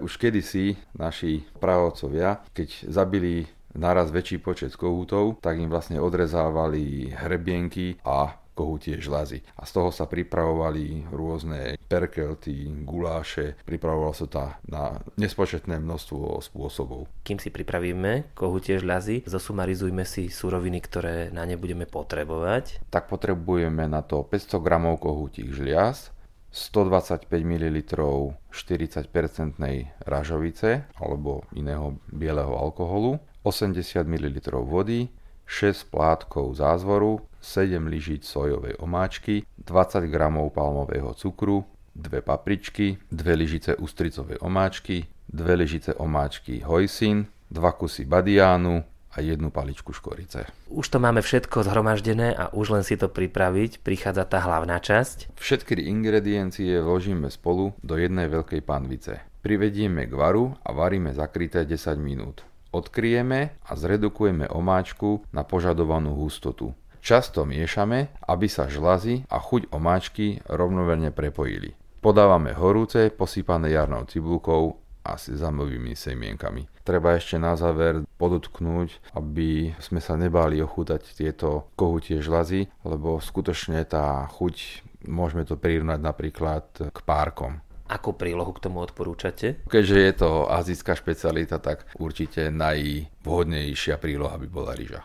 Už kedysi naši pravodcovia, keď zabili naraz väčší počet kohútov, tak im vlastne odrezávali hrebienky a kohutie žľazy. A z toho sa pripravovali rôzne perkelty, guláše, pripravovalo sa to na nespočetné množstvo spôsobov. Kým si pripravíme kohutie žľazy, zosumarizujme si suroviny, ktoré na ne budeme potrebovať. Tak potrebujeme na to 500 g kohútich žľaz, 125 ml 40% ražovice alebo iného bieleho alkoholu, 80 ml vody, 6 plátkov zázvoru, 7 lyžíc sojovej omáčky, 20 g palmového cukru, 2 papričky, 2 lyžice ústricovej omáčky, 2 lyžice omáčky hojsin, 2 kusy badiánu a 1 paličku škorice. Už to máme všetko zhromaždené a už len si to pripraviť. Prichádza tá hlavná časť. Všetky ingrediencie vložíme spolu do jednej veľkej panvice. Privedieme k varu a varíme zakryté 10 minút. Odkryjeme a zredukujeme omáčku na požadovanú hustotu. Často miešame, aby sa žľazy a chuť omáčky rovnomerne prepojili. Podávame horúce, posypané jarnou cibulkou a sezamovými semienkami. Treba ešte na záver podotknúť, aby sme sa nebáli ochutať tieto kohutie žľazy, lebo skutočne tá chuť, môžeme to prirovnať napríklad k párkom. Akú prílohu k tomu odporúčate? Keďže je to azijská špecialita, tak určite najvhodnejšia príloha by bola ryža.